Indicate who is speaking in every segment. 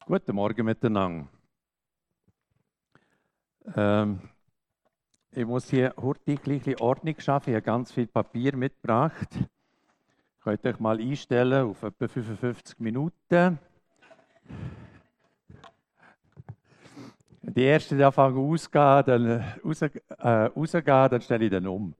Speaker 1: Guten Morgen miteinander. Ähm, Ich muss hier hurtig ein bisschen Ordnung schaffen. Ich habe ganz viel Papier mitgebracht. Könnt ihr euch mal einstellen auf etwa 55 Minuten. Die erste, die anfangen auszugehen, dann stelle ich dann um.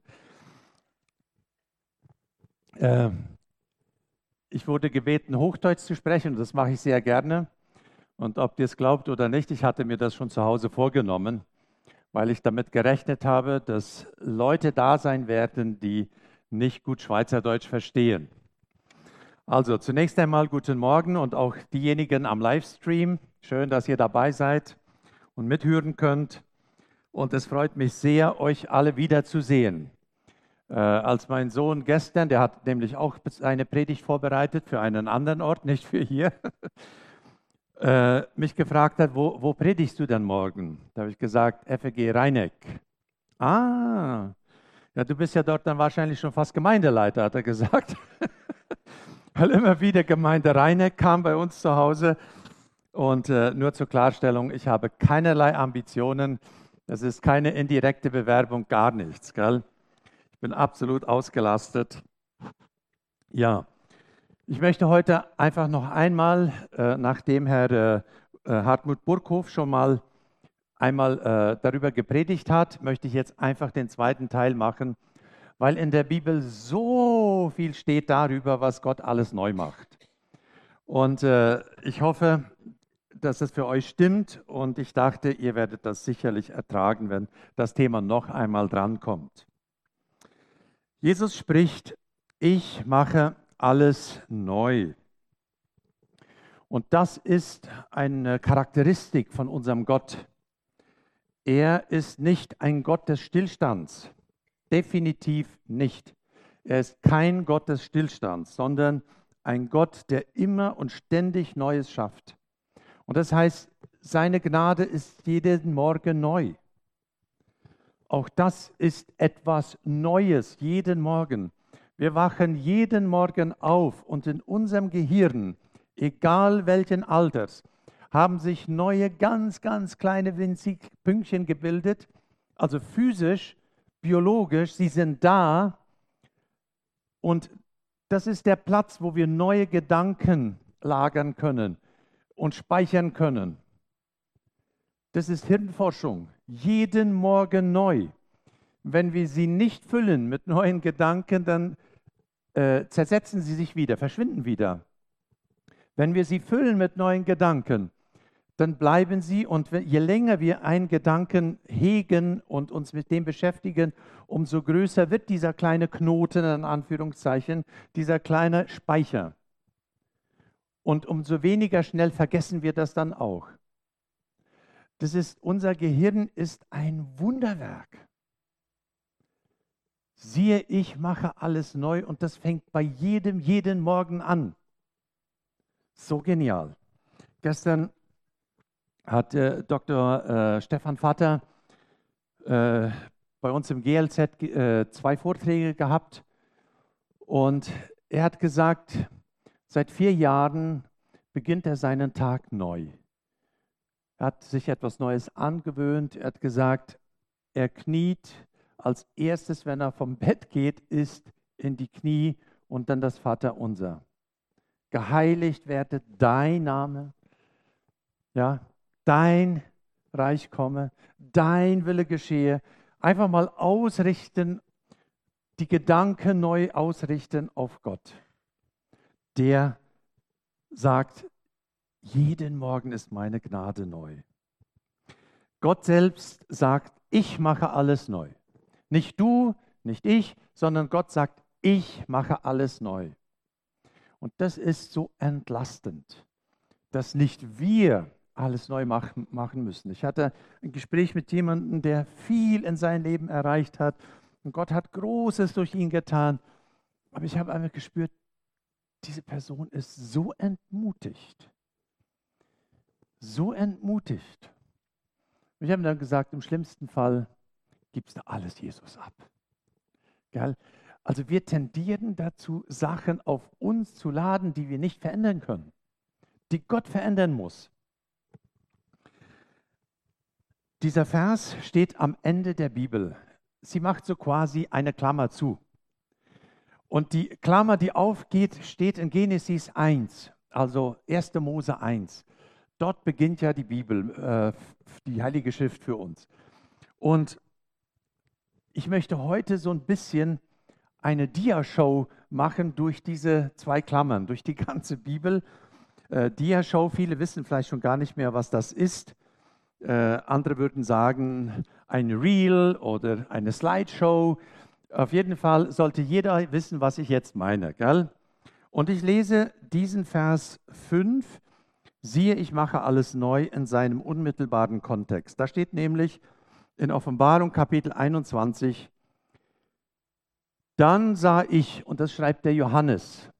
Speaker 1: Ich wurde gebeten, Hochdeutsch zu sprechen, und das mache ich sehr gerne. Und ob ihr es glaubt oder nicht, ich hatte mir das schon zu Hause vorgenommen, weil ich damit gerechnet habe, dass Leute da sein werden, die nicht gut Schweizerdeutsch verstehen. Also zunächst einmal guten Morgen und auch diejenigen am Livestream. Schön, dass ihr dabei seid und mithören könnt. Und es freut mich sehr, euch alle wiederzusehen. Als mein Sohn gestern, der hat nämlich auch eine Predigt vorbereitet für einen anderen Ort, nicht für hier, mich gefragt hat, wo predigst du denn morgen? Da habe ich gesagt, FEG Rheineck. Ah, ja, du bist ja dort dann wahrscheinlich schon fast Gemeindeleiter, hat er gesagt. Weil immer wieder Gemeinde Rheineck kam bei uns zu Hause. Und nur zur Klarstellung, ich habe keinerlei Ambitionen. Das ist keine indirekte Bewerbung, gar nichts. Gell? Ich bin absolut ausgelastet. Ja, ich möchte heute einfach noch einmal, nachdem Herr Hartmut Burghoff schon mal einmal darüber gepredigt hat, möchte ich jetzt einfach den zweiten Teil machen, weil in der Bibel so viel steht darüber, was Gott alles neu macht. Und ich hoffe, dass es für euch stimmt, und ich dachte, ihr werdet das sicherlich ertragen, wenn das Thema noch einmal drankommt. Jesus spricht, ich mache alles neu. Und das ist eine Charakteristik von unserem Gott. Er ist nicht ein Gott des Stillstands, definitiv nicht. Er ist kein Gott des Stillstands, sondern ein Gott, der immer und ständig Neues schafft. Und das heißt, seine Gnade ist jeden Morgen neu. Auch das ist etwas Neues, jeden Morgen. Wir wachen jeden Morgen auf und in unserem Gehirn, egal welchen Alters, haben sich neue, ganz, ganz kleine winzig Pünktchen gebildet. Also physisch, biologisch, sie sind da. Und das ist der Platz, wo wir neue Gedanken lagern können und speichern können. Das ist Hirnforschung. Jeden Morgen neu. Wenn wir sie nicht füllen mit neuen Gedanken, dann zersetzen sie sich wieder, verschwinden wieder. Wenn wir sie füllen mit neuen Gedanken, dann bleiben sie, und je länger wir einen Gedanken hegen und uns mit dem beschäftigen, umso größer wird dieser kleine Knoten, in Anführungszeichen, dieser kleine Speicher. Und umso weniger schnell vergessen wir das dann auch. Unser Gehirn ist ein Wunderwerk. Siehe, ich mache alles neu, und das fängt bei jeden Morgen an. So genial. Gestern hat Dr. Stefan Vater bei uns im GLZ 2 Vorträge gehabt, und er hat gesagt, seit 4 Jahren beginnt er seinen Tag neu. Er hat sich etwas Neues angewöhnt. Er hat gesagt, er kniet als erstes, wenn er vom Bett geht, ist in die Knie und dann das Vaterunser. Geheiligt werde dein Name, ja, dein Reich komme, dein Wille geschehe. Einfach mal ausrichten, die Gedanken neu ausrichten auf Gott. Der sagt, jeden Morgen ist meine Gnade neu. Gott selbst sagt, ich mache alles neu. Nicht du, nicht ich, sondern Gott sagt, ich mache alles neu. Und das ist so entlastend, dass nicht wir alles neu machen müssen. Ich hatte ein Gespräch mit jemandem, der viel in seinem Leben erreicht hat, und Gott hat Großes durch ihn getan. Aber ich habe einfach gespürt, diese Person ist so entmutigt. So entmutigt. Und ich habe dann gesagt, im schlimmsten Fall gibst du alles Jesus ab. Gell? Also wir tendieren dazu, Sachen auf uns zu laden, die wir nicht verändern können, die Gott verändern muss. Dieser Vers steht am Ende der Bibel. Sie macht so quasi eine Klammer zu. Und die Klammer, die aufgeht, steht in Genesis 1, also 1. Mose 1. Dort beginnt ja die Bibel, die Heilige Schrift für uns. Und ich möchte heute so ein bisschen eine Diashow machen durch diese zwei Klammern, durch die ganze Bibel. Diashow, viele wissen vielleicht schon gar nicht mehr, was das ist. Andere würden sagen, ein Reel oder eine Slideshow. Auf jeden Fall sollte jeder wissen, was ich jetzt meine, gell? Und ich lese diesen Vers 5. Siehe, ich mache alles neu in seinem unmittelbaren Kontext. Da steht nämlich in Offenbarung Kapitel 21, dann sah ich, und das schreibt der Johannes,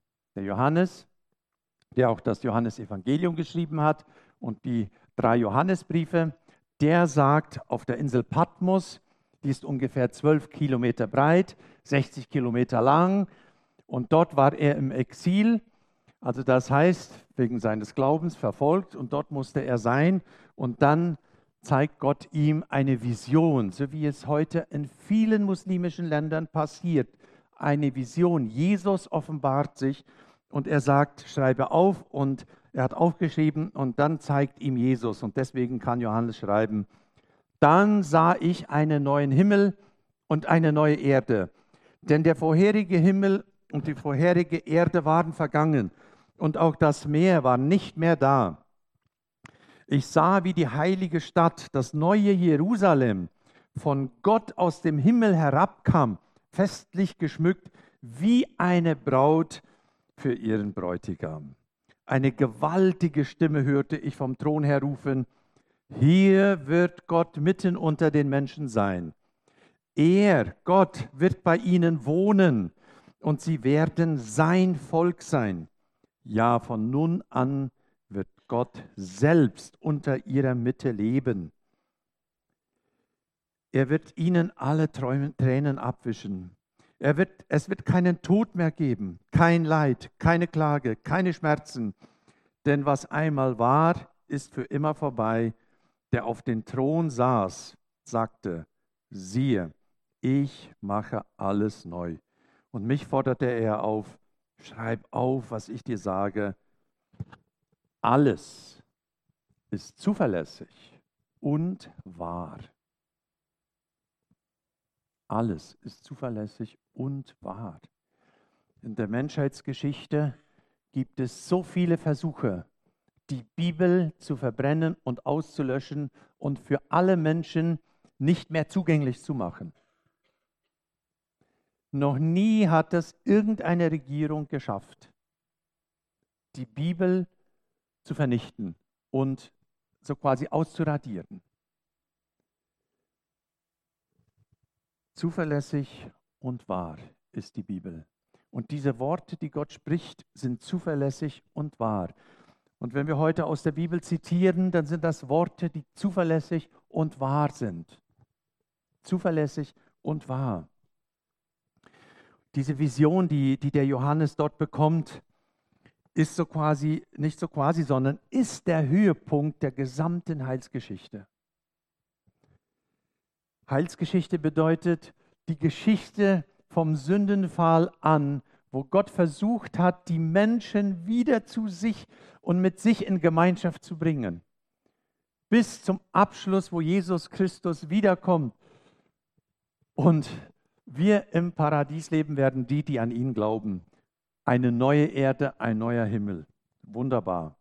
Speaker 1: der auch das Johannesevangelium geschrieben hat und die 3 Johannesbriefe, der sagt, auf der Insel Patmos, die ist ungefähr 12 Kilometer breit, 60 Kilometer lang, und dort war er im Exil, also das heißt, wegen seines Glaubens verfolgt, und dort musste er sein, und dann zeigt Gott ihm eine Vision, so wie es heute in vielen muslimischen Ländern passiert, eine Vision. Jesus offenbart sich und er sagt, schreibe auf, und er hat aufgeschrieben und dann zeigt ihm Jesus, und deswegen kann Johannes schreiben, dann sah ich einen neuen Himmel und eine neue Erde, denn der vorherige Himmel und die vorherige Erde waren vergangen und auch das Meer war nicht mehr da. Ich sah, wie die heilige Stadt, das neue Jerusalem, von Gott aus dem Himmel herabkam, festlich geschmückt, wie eine Braut für ihren Bräutigam. Eine gewaltige Stimme hörte ich vom Thron her rufen, hier wird Gott mitten unter den Menschen sein. Er, Gott, wird bei ihnen wohnen und sie werden sein Volk sein. Ja, von nun an wird Gott selbst unter ihrer Mitte leben. Er wird ihnen alle Tränen abwischen. Es wird keinen Tod mehr geben, kein Leid, keine Klage, keine Schmerzen. Denn was einmal war, ist für immer vorbei. Der auf den Thron saß, sagte, siehe, ich mache alles neu. Und mich forderte er auf, schreib auf, was ich dir sage. Alles ist zuverlässig und wahr. Alles ist zuverlässig und wahr. In der Menschheitsgeschichte gibt es so viele Versuche, die Bibel zu verbrennen und auszulöschen und für alle Menschen nicht mehr zugänglich zu machen. Noch nie hat es irgendeine Regierung geschafft, die Bibel zu vernichten und so quasi auszuradieren. Zuverlässig und wahr ist die Bibel. Und diese Worte, die Gott spricht, sind zuverlässig und wahr. Und wenn wir heute aus der Bibel zitieren, dann sind das Worte, die zuverlässig und wahr sind. Zuverlässig und wahr. Diese Vision, die der Johannes dort bekommt, ist so quasi, nicht so quasi, sondern ist der Höhepunkt der gesamten Heilsgeschichte. Heilsgeschichte bedeutet die Geschichte vom Sündenfall an, wo Gott versucht hat, die Menschen wieder zu sich und mit sich in Gemeinschaft zu bringen. Bis zum Abschluss, wo Jesus Christus wiederkommt und wir im Paradies leben werden, die an ihn glauben. Eine neue Erde, ein neuer Himmel. Wunderbar.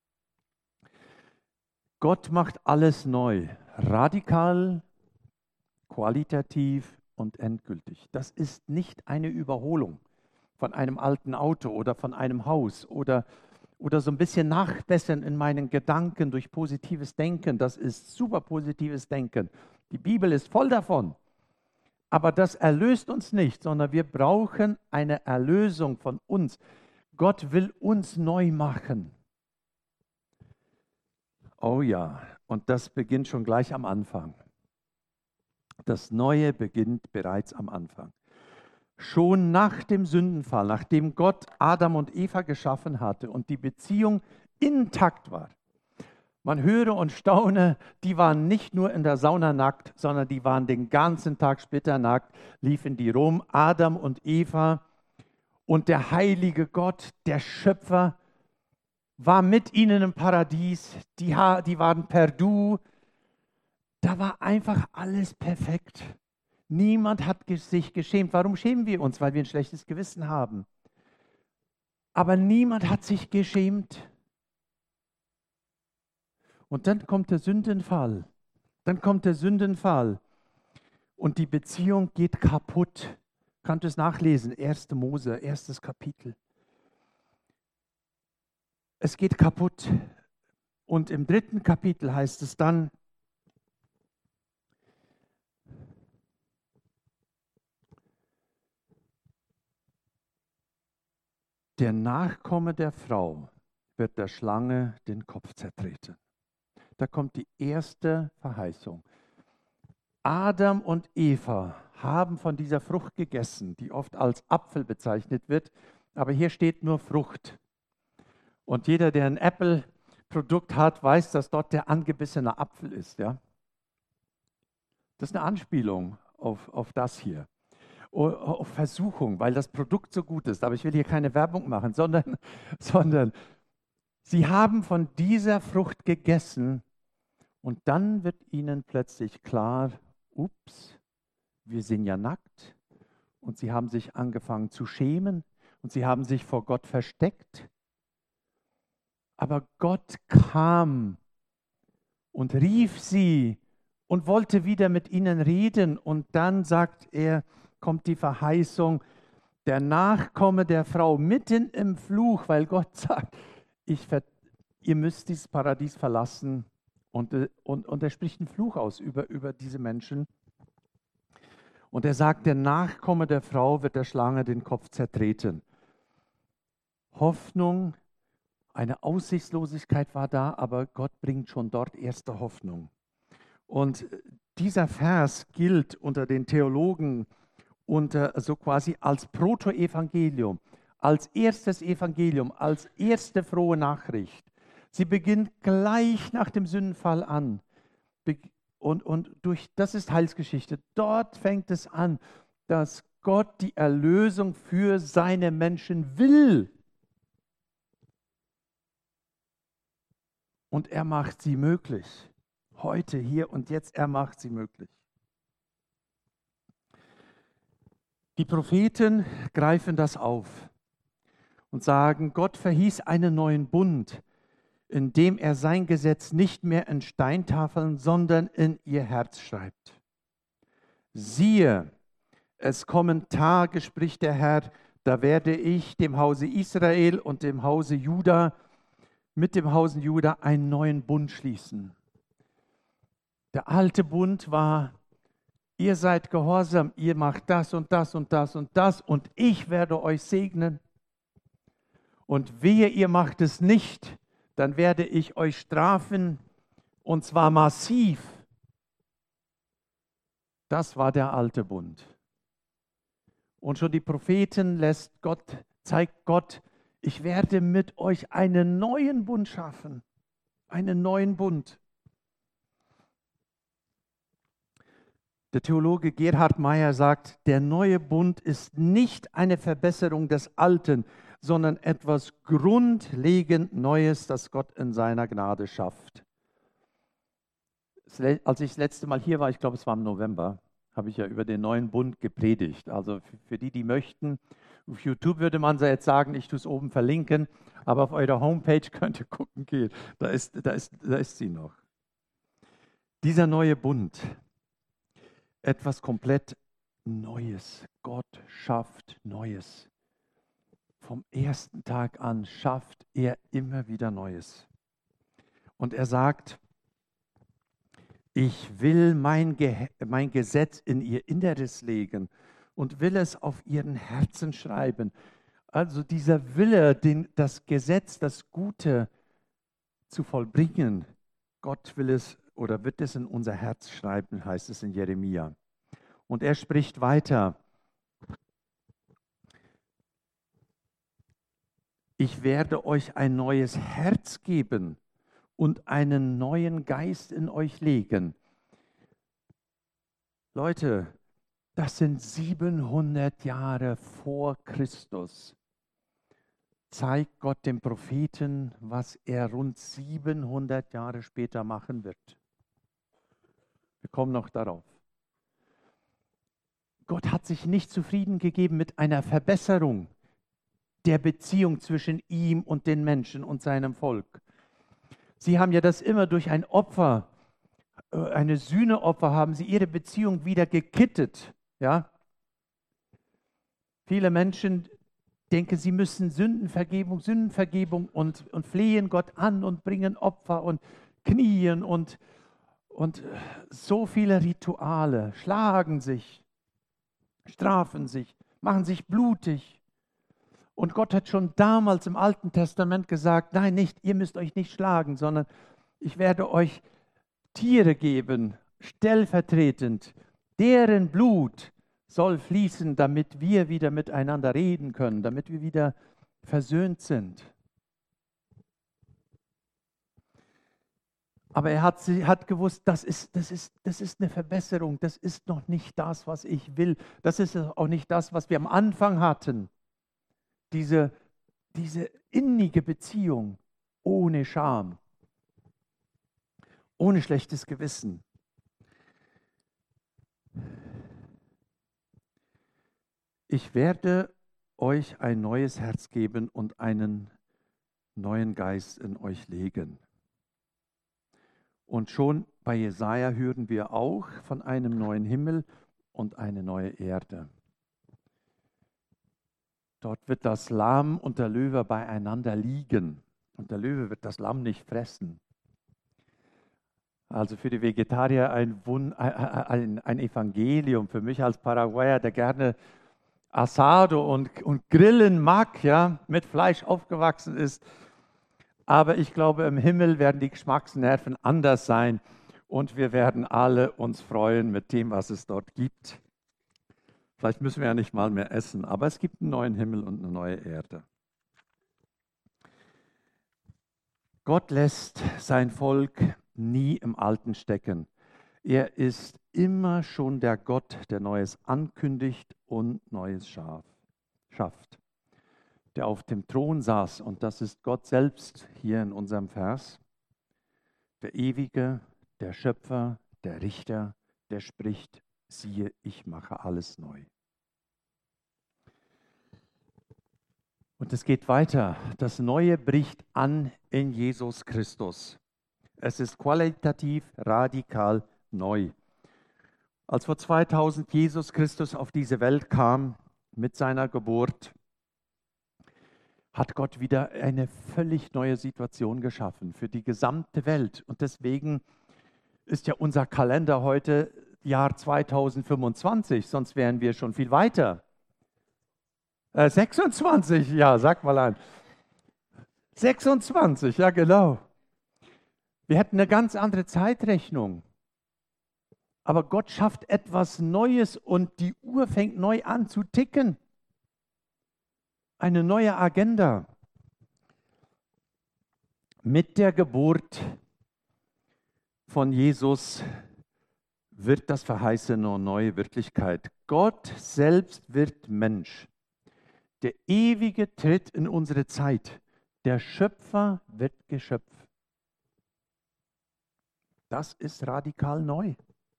Speaker 1: Gott macht alles neu, radikal, qualitativ und endgültig. Das ist nicht eine Überholung von einem alten Auto oder von einem Haus oder so ein bisschen nachbessern in meinen Gedanken durch positives Denken. Das ist super positives Denken. Die Bibel ist voll davon. Aber das erlöst uns nicht, sondern wir brauchen eine Erlösung von uns. Gott will uns neu machen. Oh ja, und das beginnt schon gleich am Anfang. Das Neue beginnt bereits am Anfang. Schon nach dem Sündenfall, nachdem Gott Adam und Eva geschaffen hatte und die Beziehung intakt war, Man höre und staune, die waren nicht nur in der Sauna nackt, sondern die waren den ganzen Tag splitternackt, liefen die rum, Adam und Eva. Und der heilige Gott, der Schöpfer, war mit ihnen im Paradies. Die waren perdu. Da war einfach alles perfekt. Niemand hat sich geschämt. Warum schämen wir uns? Weil wir ein schlechtes Gewissen haben. Aber niemand hat sich geschämt. Und dann kommt der Sündenfall. Dann kommt der Sündenfall. Und die Beziehung geht kaputt. Kannst du es nachlesen? 1. Mose, 1. Kapitel. Es geht kaputt. Und im 3. Kapitel heißt es dann, der Nachkomme der Frau wird der Schlange den Kopf zertreten. Da kommt die erste Verheißung. Adam und Eva haben von dieser Frucht gegessen, die oft als Apfel bezeichnet wird, aber hier steht nur Frucht. Und jeder, der ein Apple-Produkt hat, weiß, dass dort der angebissene Apfel ist. Ja? Das ist eine Anspielung auf das hier. Auf Versuchung, weil das Produkt so gut ist. Aber ich will hier keine Werbung machen, sondern sie haben von dieser Frucht gegessen und dann wird ihnen plötzlich klar, ups, wir sind ja nackt. Und sie haben sich angefangen zu schämen und sie haben sich vor Gott versteckt. Aber Gott kam und rief sie und wollte wieder mit ihnen reden. Und dann kommt die Verheißung, der Nachkomme der Frau mitten im Fluch, weil Gott sagt, ihr müsst dieses Paradies verlassen. Und er spricht einen Fluch aus über diese Menschen. Und er sagt, der Nachkomme der Frau wird der Schlange den Kopf zertreten. Hoffnung, eine Aussichtslosigkeit war da, aber Gott bringt schon dort erste Hoffnung. Und dieser Vers gilt unter den Theologen so quasi als Protoevangelium, als erstes Evangelium, als erste frohe Nachricht. Sie beginnt gleich nach dem Sündenfall an. Das ist Heilsgeschichte. Dort fängt es an, dass Gott die Erlösung für seine Menschen will. Und er macht sie möglich. Heute, hier und jetzt, er macht sie möglich. Die Propheten greifen das auf und sagen, Gott verhieß einen neuen Bund, in dem er sein Gesetz nicht mehr in Steintafeln, sondern in ihr Herz schreibt. Siehe, es kommen Tage, spricht der Herr, da werde ich dem Hause Israel und dem Hause Juda, mit dem Hause Juda einen neuen Bund schließen. Der alte Bund war, ihr seid gehorsam, ihr macht das und das und das und das und ich werde euch segnen. Und wehe, ihr macht es nicht, dann werde ich euch strafen und zwar massiv. Das war der alte Bund. Und schon die Propheten zeigt Gott, ich werde mit euch einen neuen Bund schaffen. Einen neuen Bund. Der Theologe Gerhard Meyer sagt, der neue Bund ist nicht eine Verbesserung des Alten, sondern etwas grundlegend Neues, das Gott in seiner Gnade schafft. Als ich das letzte Mal hier war, ich glaube, es war im November, habe ich ja über den neuen Bund gepredigt. Also für die, die möchten, auf YouTube würde man jetzt sagen, ich tue es oben verlinken, aber auf eurer Homepage könnt ihr gucken gehen. Da ist sie noch. Dieser neue Bund, etwas komplett Neues. Gott schafft Neues. Vom ersten Tag an schafft er immer wieder Neues. Und er sagt, ich will mein Gesetz in ihr Inneres legen und will es auf ihren Herzen schreiben. Also dieser Wille, das Gesetz, das Gute zu vollbringen, Gott will es oder wird es in unser Herz schreiben, heißt es in Jeremia. Und er spricht weiter. Ich werde euch ein neues Herz geben und einen neuen Geist in euch legen. Leute, das sind 700 Jahre vor Christus. Zeigt Gott dem Propheten, was er rund 700 Jahre später machen wird. Wir kommen noch darauf. Gott hat sich nicht zufrieden gegeben mit einer Verbesserung der Beziehung zwischen ihm und den Menschen und seinem Volk. Sie haben ja das immer durch ein Opfer, eine Sühneopfer, haben sie ihre Beziehung wieder gekittet. Ja? Viele Menschen denken, sie müssen Sündenvergebung und flehen Gott an und bringen Opfer und knien und so viele Rituale, schlagen sich, strafen sich, machen sich blutig. Und Gott hat schon damals im Alten Testament gesagt, nein, nicht, ihr müsst euch nicht schlagen, sondern ich werde euch Tiere geben, stellvertretend, deren Blut soll fließen, damit wir wieder miteinander reden können, damit wir wieder versöhnt sind. Aber er hat gewusst, das ist eine Verbesserung, das ist noch nicht das, was ich will. Das ist auch nicht das, was wir am Anfang hatten. Diese innige Beziehung ohne Scham, ohne schlechtes Gewissen. Ich werde euch ein neues Herz geben und einen neuen Geist in euch legen. Und schon bei Jesaja hören wir auch von einem neuen Himmel und eine neue Erde. Dort wird das Lamm und der Löwe beieinander liegen. Und der Löwe wird das Lamm nicht fressen. Also für die Vegetarier ein Evangelium. Für mich als Paraguayer, der gerne Asado und Grillen mag, ja, mit Fleisch aufgewachsen ist. Aber ich glaube, im Himmel werden die Geschmacksnerven anders sein und wir werden alle uns freuen mit dem, was es dort gibt. Vielleicht müssen wir ja nicht mal mehr essen, aber es gibt einen neuen Himmel und eine neue Erde. Gott lässt sein Volk nie im Alten stecken. Er ist immer schon der Gott, der Neues ankündigt und Neues schafft. Der auf dem Thron saß, und das ist Gott selbst hier in unserem Vers, der Ewige, der Schöpfer, der Richter, der spricht, siehe, ich mache alles neu. Und es geht weiter. Das Neue bricht an in Jesus Christus. Es ist qualitativ radikal neu. Als vor 2000 Jesus Christus auf diese Welt kam mit seiner Geburt, hat Gott wieder eine völlig neue Situation geschaffen für die gesamte Welt. Und deswegen ist ja unser Kalender heute Jahr 2025, sonst wären wir schon viel weiter. 26, ja, sag mal an. 26, ja genau. Wir hätten eine ganz andere Zeitrechnung. Aber Gott schafft etwas Neues und die Uhr fängt neu an zu ticken. Eine neue Agenda. Mit der Geburt von Jesus wird das Verheißene neue Wirklichkeit. Gott selbst wird Mensch. Der Ewige tritt in unsere Zeit. Der Schöpfer wird Geschöpf. Das ist radikal neu.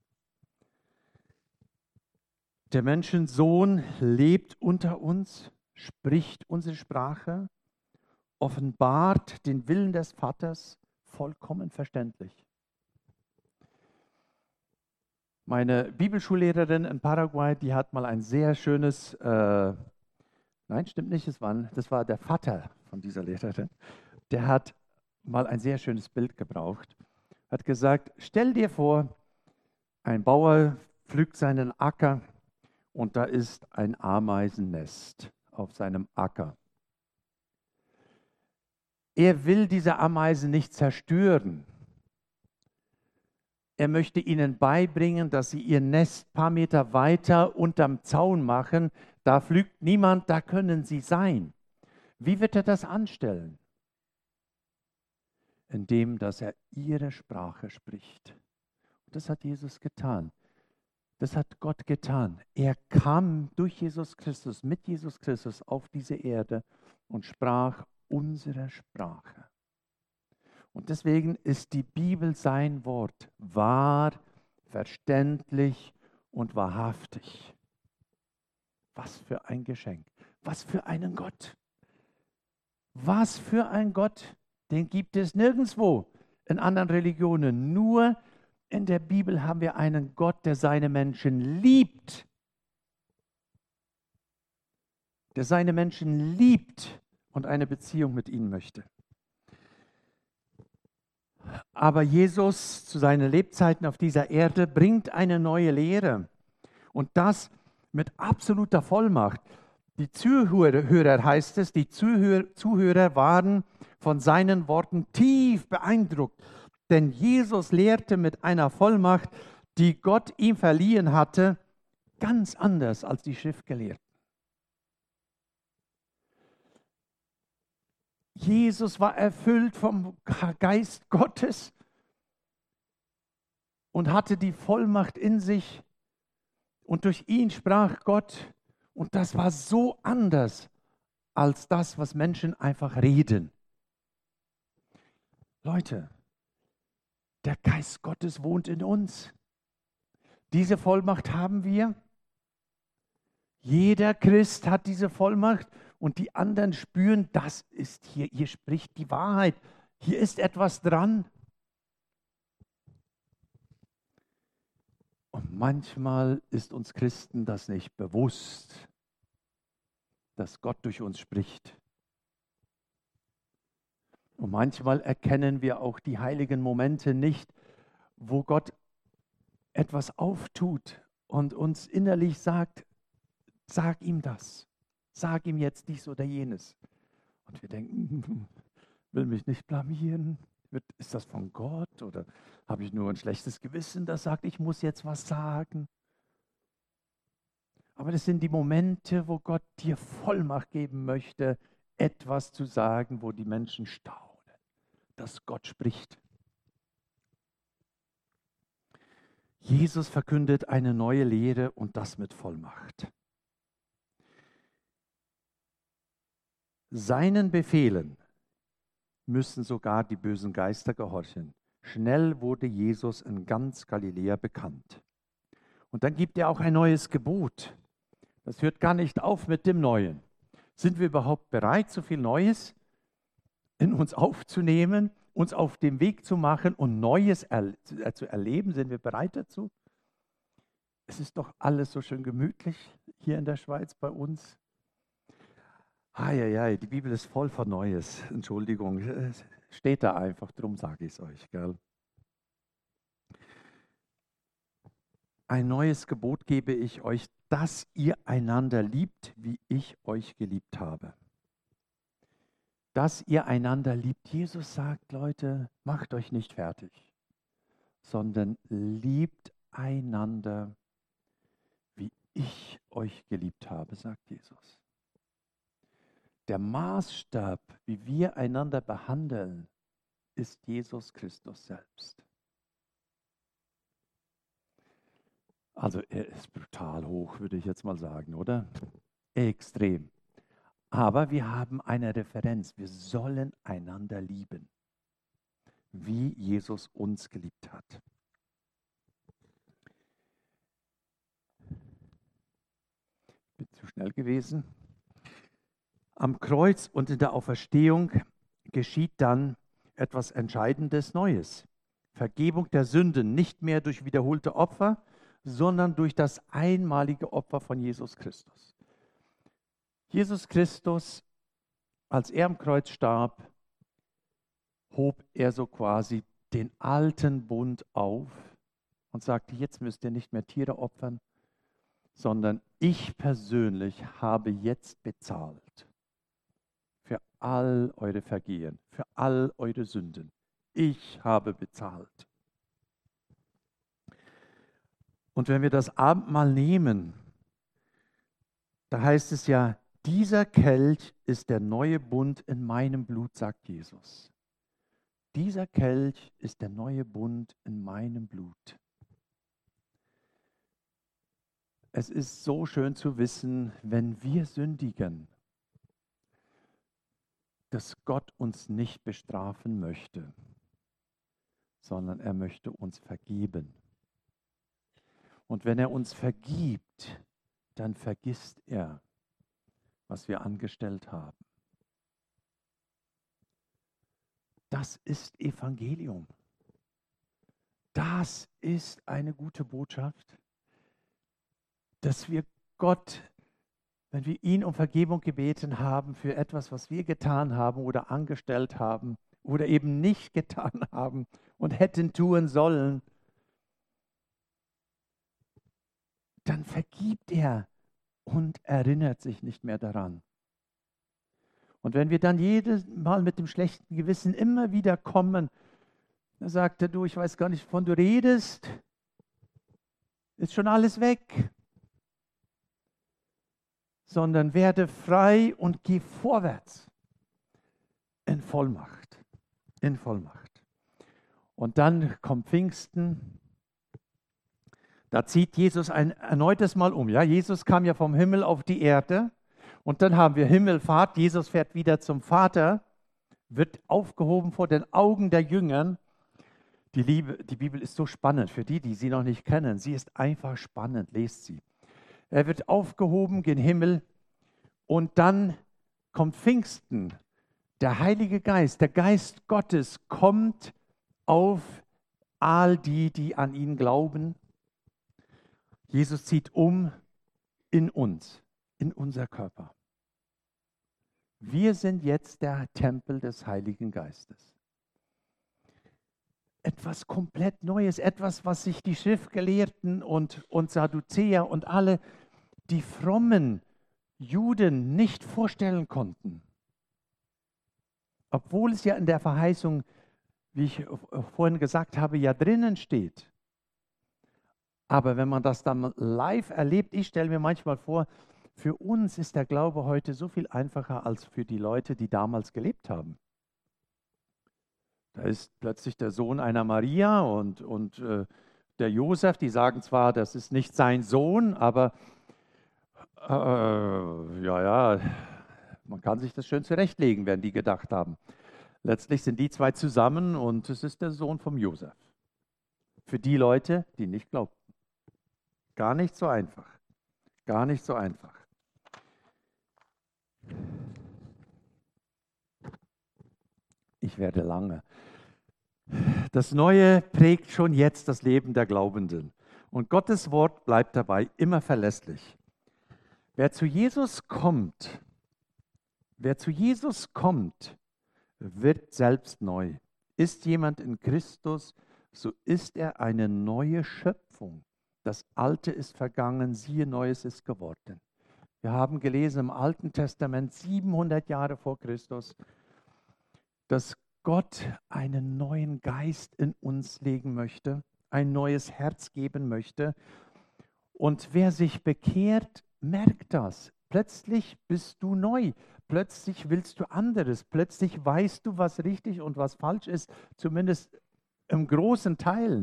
Speaker 1: Der Menschensohn lebt unter uns, spricht unsere Sprache, offenbart den Willen des Vaters vollkommen verständlich. Meine Bibelschullehrerin in Paraguay, die hat mal ein sehr schönes, nein, stimmt nicht, das war der Vater von dieser Lehrerin, der hat mal ein sehr schönes Bild gebraucht, hat gesagt, stell dir vor, ein Bauer pflügt seinen Acker und da ist ein Ameisennest auf seinem Acker. Er will diese Ameisen nicht zerstören. Er möchte ihnen beibringen, dass sie ihr Nest ein paar Meter weiter unterm Zaun machen. Da pflügt niemand, da können sie sein. Wie wird er das anstellen? indem dass er ihre Sprache spricht. Und das hat Jesus getan. Das hat Gott getan. Er kam durch Jesus Christus, mit Jesus Christus auf diese Erde und sprach unsere Sprache. Und deswegen ist die Bibel sein Wort wahr, verständlich und wahrhaftig. Was für ein Geschenk. Was für einen Gott. Was für ein Gott. Den gibt es nirgendwo in anderen Religionen. Nur in der Bibel haben wir einen Gott, der seine Menschen liebt. Der seine Menschen liebt und eine Beziehung mit ihnen möchte. Aber Jesus zu seinen Lebzeiten auf dieser Erde bringt eine neue Lehre. Und das mit absoluter Vollmacht. Die Zuhörer, heißt es, die Zuhörer waren von seinen Worten tief beeindruckt. Denn Jesus lehrte mit einer Vollmacht, die Gott ihm verliehen hatte, ganz anders als die Schriftgelehrten. Jesus war erfüllt vom Geist Gottes und hatte die Vollmacht in sich. Und durch ihn sprach Gott. Und das war so anders als das, was Menschen einfach reden. Leute, der Geist Gottes wohnt in uns. Diese Vollmacht haben wir. Jeder Christ hat diese Vollmacht und die anderen spüren, das ist hier spricht die Wahrheit. Hier ist etwas dran. Und manchmal ist uns Christen das nicht bewusst, dass Gott durch uns spricht. Und manchmal erkennen wir auch die heiligen Momente nicht, wo Gott etwas auftut und uns innerlich sagt, sag ihm das, sag ihm jetzt dies oder jenes. Und wir denken, will mich nicht blamieren, ist das von Gott oder habe ich nur ein schlechtes Gewissen, das sagt, ich muss jetzt was sagen. Aber das sind die Momente, wo Gott dir Vollmacht geben möchte, etwas zu sagen, wo die Menschen staunen, dass Gott spricht. Jesus verkündet eine neue Lehre und das mit Vollmacht. Seinen Befehlen müssen sogar die bösen Geister gehorchen. Schnell wurde Jesus in ganz Galiläa bekannt. Und dann gibt er auch ein neues Gebot. Das hört gar nicht auf mit dem Neuen. Sind wir überhaupt bereit, so viel Neues in uns aufzunehmen, uns auf den Weg zu machen und Neues zu erleben? Sind wir bereit dazu? Es ist doch alles so schön gemütlich hier in der Schweiz bei uns. Die Bibel ist voll von Neues. Entschuldigung, steht da einfach, drum sage ich es euch. Gell? Ein neues Gebot gebe ich euch, dass ihr einander liebt, wie ich euch geliebt habe. Dass ihr einander liebt. Jesus sagt, Leute, macht euch nicht fertig, sondern liebt einander, wie ich euch geliebt habe, sagt Jesus. Der Maßstab, wie wir einander behandeln, ist Jesus Christus selbst. Also er ist brutal hoch, würde ich jetzt mal sagen, oder? Extrem. Aber wir haben eine Referenz. Wir sollen einander lieben, wie Jesus uns geliebt hat. Bin zu schnell gewesen. Am Kreuz und in der Auferstehung geschieht dann etwas Entscheidendes Neues. Vergebung der Sünden, nicht mehr durch wiederholte Opfer, sondern durch das einmalige Opfer von Jesus Christus. Jesus Christus, als er am Kreuz starb, hob er so quasi den alten Bund auf und sagte, jetzt müsst ihr nicht mehr Tiere opfern, sondern ich persönlich habe jetzt bezahlt für all eure Vergehen, für all eure Sünden. Ich habe bezahlt. Und wenn wir das Abendmahl nehmen, da heißt es ja, dieser Kelch ist der neue Bund in meinem Blut, sagt Jesus. Dieser Kelch ist der neue Bund in meinem Blut. Es ist so schön zu wissen, wenn wir sündigen, dass Gott uns nicht bestrafen möchte, sondern er möchte uns vergeben. Und wenn er uns vergibt, dann vergisst er, was wir angestellt haben. Das ist Evangelium. Das ist eine gute Botschaft, dass wir Gott, wenn wir ihn um Vergebung gebeten haben für etwas, was wir getan haben oder angestellt haben oder eben nicht getan haben und hätten tun sollen, dann vergibt er und erinnert sich nicht mehr daran. Und wenn wir dann jedes Mal mit dem schlechten Gewissen immer wieder kommen, dann sagt er, du, ich weiß gar nicht, wovon du redest, ist schon alles weg. Sondern werde frei und geh vorwärts in Vollmacht. In Vollmacht. Und dann kommt Pfingsten. Da zieht Jesus ein erneutes Mal um. Ja? Jesus kam ja vom Himmel auf die Erde. Und dann haben wir Himmelfahrt. Jesus fährt wieder zum Vater, wird aufgehoben vor den Augen der Jüngern. Die Bibel ist so spannend für die sie noch nicht kennen. Sie ist einfach spannend. Lest sie. Er wird aufgehoben gen Himmel und dann kommt Pfingsten. Der Heilige Geist, der Geist Gottes kommt auf all die an ihn glauben. Jesus zieht um in uns, in unser Körper. Wir sind jetzt der Tempel des Heiligen Geistes. Etwas komplett Neues, etwas, was sich die Schriftgelehrten und Sadduzäer und alle, die frommen Juden nicht vorstellen konnten. Obwohl es ja in der Verheißung, wie ich vorhin gesagt habe, ja drinnen steht. Aber wenn man das dann live erlebt, ich stelle mir manchmal vor, für uns ist der Glaube heute so viel einfacher als für die Leute, die damals gelebt haben. Da ist plötzlich der Sohn einer Maria und der Josef, die sagen zwar, das ist nicht sein Sohn, aber man kann sich das schön zurechtlegen, werden die gedacht haben. Letztlich sind die zwei zusammen und es ist der Sohn vom Josef. Für die Leute, die nicht glaubten. Gar nicht so einfach. Gar nicht so einfach. Ich werde lange. Das Neue prägt schon jetzt das Leben der Glaubenden. Und Gottes Wort bleibt dabei immer verlässlich. Wer zu Jesus kommt, wird selbst neu. Ist jemand in Christus, so ist er eine neue Schöpfung. Das Alte ist vergangen, siehe, Neues ist geworden. Wir haben gelesen im Alten Testament, 700 Jahre vor Christus, dass Gott einen neuen Geist in uns legen möchte, ein neues Herz geben möchte. Und wer sich bekehrt, merkt das. Plötzlich bist du neu. Plötzlich willst du anderes. Plötzlich weißt du, was richtig und was falsch ist, zumindest im großen Teil.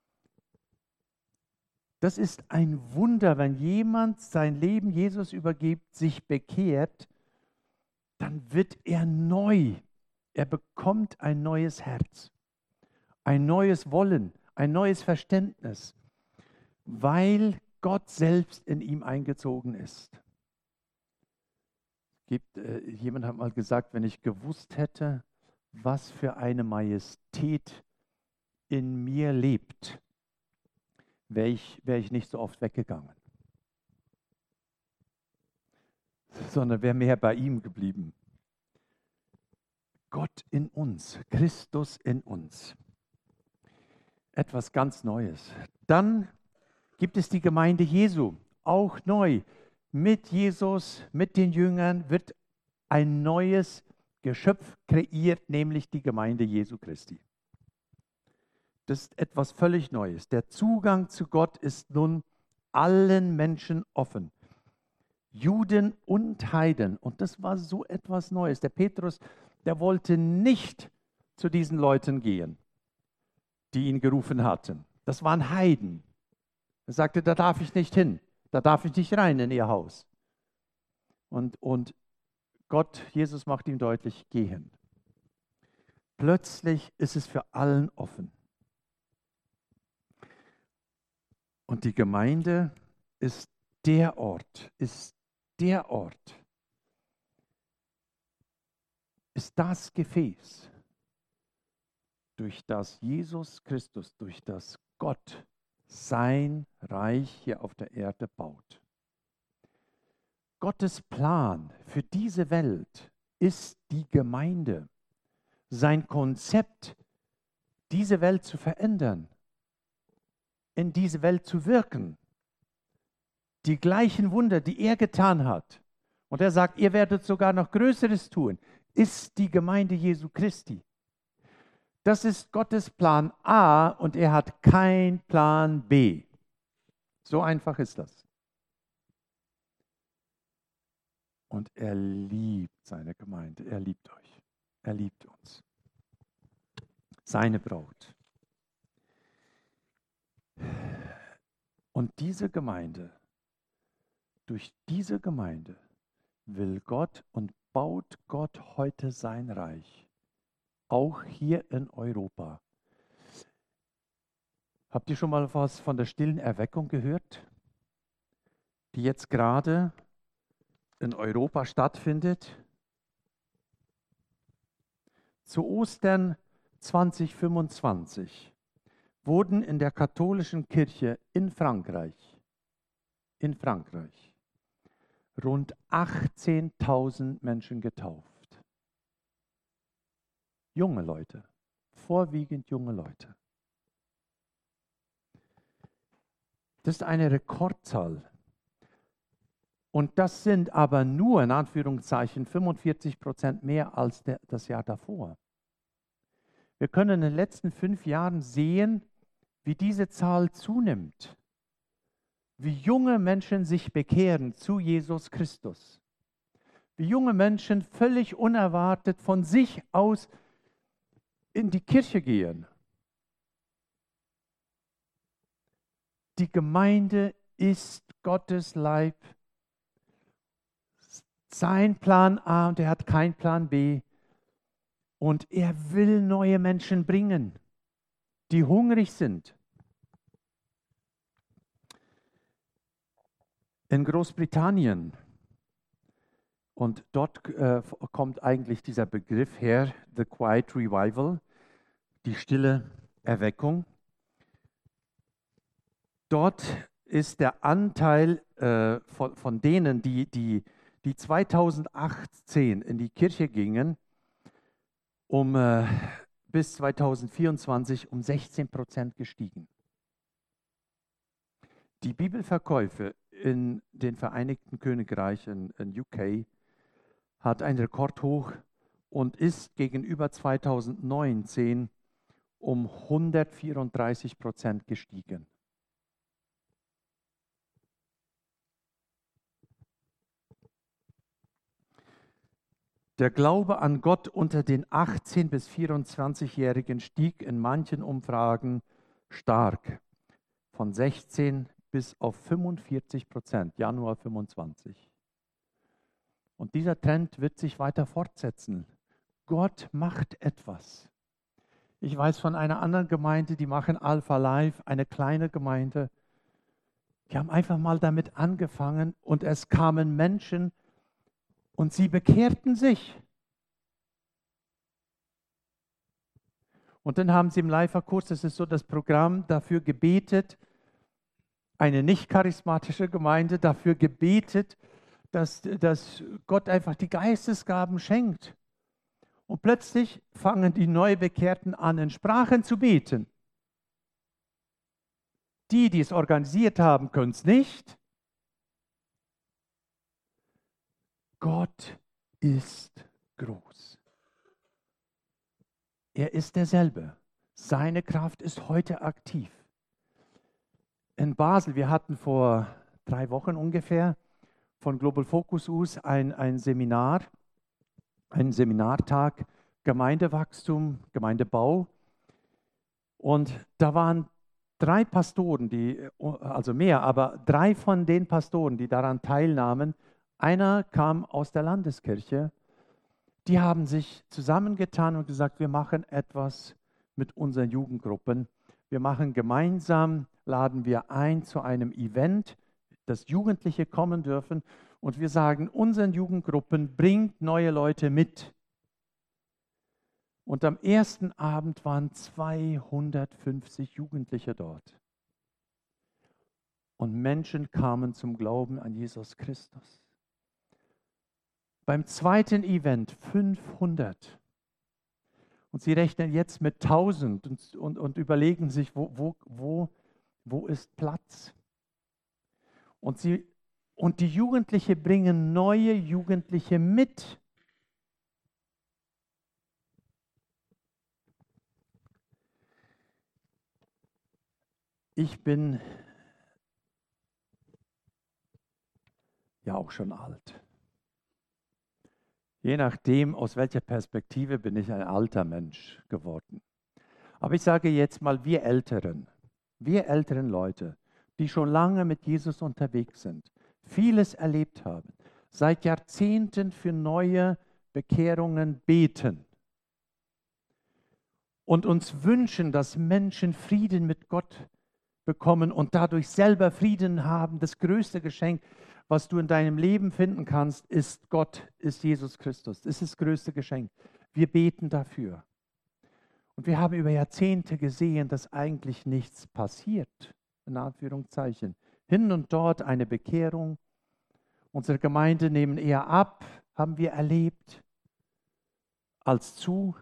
Speaker 1: Das ist ein Wunder, wenn jemand sein Leben Jesus übergibt, sich bekehrt, dann wird er neu. Er bekommt ein neues Herz, ein neues Wollen, ein neues Verständnis, weil Gott selbst in ihm eingezogen ist. Jemand hat mal gesagt, wenn ich gewusst hätte, was für eine Majestät in mir lebt, wäre ich nicht so oft weggegangen, sondern wäre mehr bei ihm geblieben. Gott in uns, Christus in uns. Etwas ganz Neues. Dann gibt es die Gemeinde Jesu, auch neu. Mit Jesus, mit den Jüngern wird ein neues Geschöpf kreiert, nämlich die Gemeinde Jesu Christi. Das ist etwas völlig Neues. Der Zugang zu Gott ist nun allen Menschen offen. Juden und Heiden. Und das war so etwas Neues. Der Petrus, der wollte nicht zu diesen Leuten gehen, die ihn gerufen hatten. Das waren Heiden. Er sagte, da darf ich nicht hin, da darf ich nicht rein in ihr Haus. Und Gott, Jesus macht ihm deutlich, geh hin. Plötzlich ist es für allen offen. Und die Gemeinde ist der Ort, ist das Gefäß, durch das Jesus Christus, durch das Gott sein Reich hier auf der Erde baut. Gottes Plan für diese Welt ist die Gemeinde. Sein Konzept, diese Welt zu verändern, in diese Welt zu wirken. Die gleichen Wunder, die er getan hat. Und er sagt, ihr werdet sogar noch Größeres tun, ist die Gemeinde Jesu Christi. Das ist Gottes Plan A und er hat keinen Plan B. So einfach ist das. Und er liebt seine Gemeinde, er liebt euch, er liebt uns. Seine Braut. Und diese Gemeinde, durch diese Gemeinde will Gott und baut Gott heute sein Reich. Auch hier in Europa. Habt ihr schon mal was von der stillen Erweckung gehört, die jetzt gerade in Europa stattfindet? Zu Ostern 2025 wurden in der katholischen Kirche in Frankreich rund 18.000 Menschen getauft. Junge Leute, vorwiegend junge Leute. Das ist eine Rekordzahl. Und das sind aber nur, in Anführungszeichen, 45% mehr als das Jahr davor. Wir können in den letzten 5 Jahren sehen, wie diese Zahl zunimmt. Wie junge Menschen sich bekehren zu Jesus Christus. Wie junge Menschen völlig unerwartet von sich aus in die Kirche gehen. Die Gemeinde ist Gottes Leib. Sein Plan A und er hat keinen Plan B. Und er will neue Menschen bringen, die hungrig sind. In Großbritannien, und dort kommt eigentlich dieser Begriff her, the quiet revival, die stille Erweckung. Dort ist der Anteil von denen, die 2018 in die Kirche gingen, bis 2024 um 16% gestiegen. Die Bibelverkäufe in den Vereinigten Königreich, in UK, hat einen Rekordhoch und ist gegenüber 2019 um 134% gestiegen. Der Glaube an Gott unter den 18- bis 24-Jährigen stieg in manchen Umfragen stark, von 16 bis auf 45%, Januar 25. Und dieser Trend wird sich weiter fortsetzen. Gott macht etwas. Ich weiß von einer anderen Gemeinde, die machen Alpha Life, eine kleine Gemeinde. Die haben einfach mal damit angefangen und es kamen Menschen und sie bekehrten sich. Und dann haben sie im Live-Kurs, das ist so das Programm, dafür gebetet, eine nicht charismatische Gemeinde dafür gebetet, dass Gott einfach die Geistesgaben schenkt. Und plötzlich fangen die Neubekehrten an, in Sprachen zu beten. Die es organisiert haben, können es nicht. Gott ist groß. Er ist derselbe. Seine Kraft ist heute aktiv. In Basel, wir hatten vor 3 Wochen ungefähr von Global Focus aus einen Seminartag Gemeindewachstum, Gemeindebau. Und da waren 3 Pastoren, also mehr, aber 3 von den Pastoren, die daran teilnahmen. Einer kam aus der Landeskirche. Die haben sich zusammengetan und gesagt, wir machen etwas mit unseren Jugendgruppen. Wir machen gemeinsam, laden wir ein zu einem Event, dass Jugendliche kommen dürfen. Und wir sagen unseren Jugendgruppen, bringt neue Leute mit. Und am ersten Abend waren 250 Jugendliche dort. Und Menschen kamen zum Glauben an Jesus Christus. Beim zweiten Event 500. Und sie rechnen jetzt mit 1000 und überlegen sich, wo ist Platz? Und die Jugendlichen bringen neue Jugendliche mit. Ich bin ja auch schon alt. Je nachdem, aus welcher Perspektive, bin ich ein alter Mensch geworden. Aber ich sage jetzt mal, wir älteren Leute, die schon lange mit Jesus unterwegs sind, vieles erlebt haben, seit Jahrzehnten für neue Bekehrungen beten und uns wünschen, dass Menschen Frieden mit Gott bekommen und dadurch selber Frieden haben. Das größte Geschenk, was du in deinem Leben finden kannst, ist Gott, ist Jesus Christus. Das ist das größte Geschenk. Wir beten dafür. Und wir haben über Jahrzehnte gesehen, dass eigentlich nichts passiert, in Anführungszeichen. Hin und dort eine Bekehrung. Unsere Gemeinde nehmen eher ab, haben wir erlebt, als zu.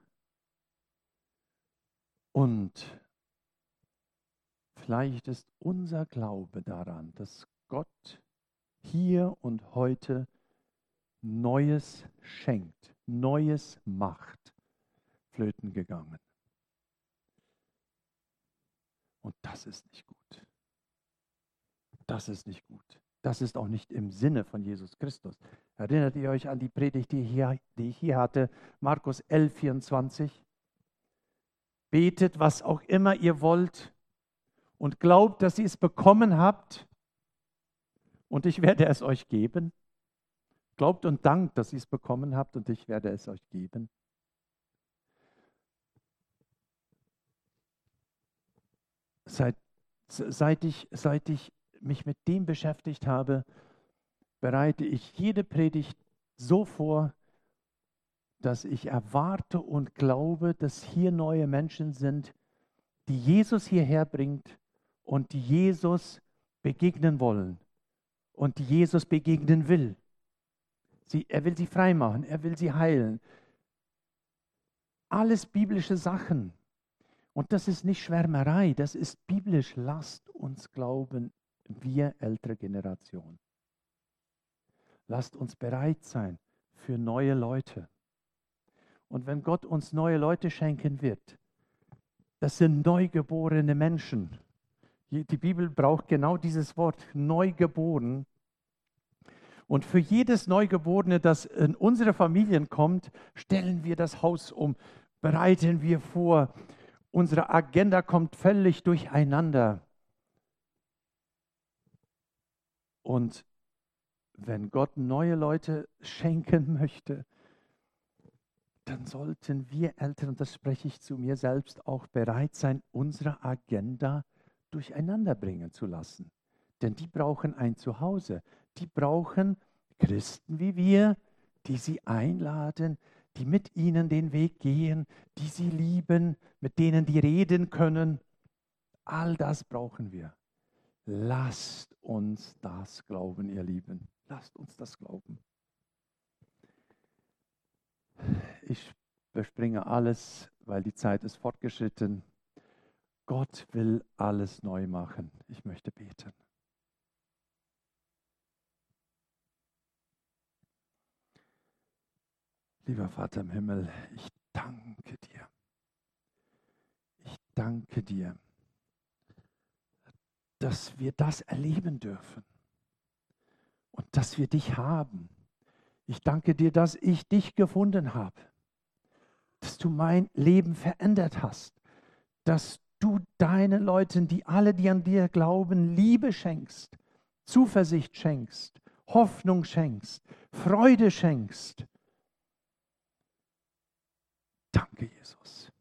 Speaker 1: Und vielleicht ist unser Glaube daran, dass Gott hier und heute Neues schenkt, Neues macht, flöten gegangen. Und das ist nicht gut. Das ist nicht gut. Das ist auch nicht im Sinne von Jesus Christus. Erinnert ihr euch an die Predigt, die ich hier hatte? Markus 11, 24. Betet, was auch immer ihr wollt und glaubt, dass ihr es bekommen habt und ich werde es euch geben. Glaubt und dankt, dass ihr es bekommen habt und ich werde es euch geben. Seit ich mich mit dem beschäftigt habe, bereite ich jede Predigt so vor, dass ich erwarte und glaube, dass hier neue Menschen sind, die Jesus hierher bringt und die Jesus begegnen wollen und die Jesus begegnen will. Er will sie freimachen, er will sie heilen. Alles biblische Sachen. Und das ist nicht Schwärmerei, das ist biblisch. Lasst uns glauben, wir ältere Generation. Lasst uns bereit sein für neue Leute. Und wenn Gott uns neue Leute schenken wird, das sind neugeborene Menschen. Die Bibel braucht genau dieses Wort, neugeboren. Und für jedes Neugeborene, das in unsere Familien kommt, stellen wir das Haus um, bereiten wir vor. Unsere Agenda kommt völlig durcheinander. Und wenn Gott neue Leute schenken möchte, dann sollten wir Eltern, und das spreche ich zu mir selbst, auch bereit sein, unsere Agenda durcheinander bringen zu lassen. Denn die brauchen ein Zuhause. Die brauchen Christen wie wir, die sie einladen, die mit ihnen den Weg gehen, die sie lieben, mit denen die reden können. All das brauchen wir. Lasst uns das glauben, ihr Lieben. Lasst uns das glauben. Ich überspringe alles, weil die Zeit ist fortgeschritten. Gott will alles neu machen. Ich möchte beten. Lieber Vater im Himmel, ich danke dir. Ich danke dir, dass wir das erleben dürfen und dass wir dich haben. Ich danke dir, dass ich dich gefunden habe, dass dass du mein Leben verändert hast, dass du deinen Leuten, die alle, die an dir glauben, Liebe schenkst, Zuversicht schenkst, Hoffnung schenkst, Freude schenkst. Danke, Jesus.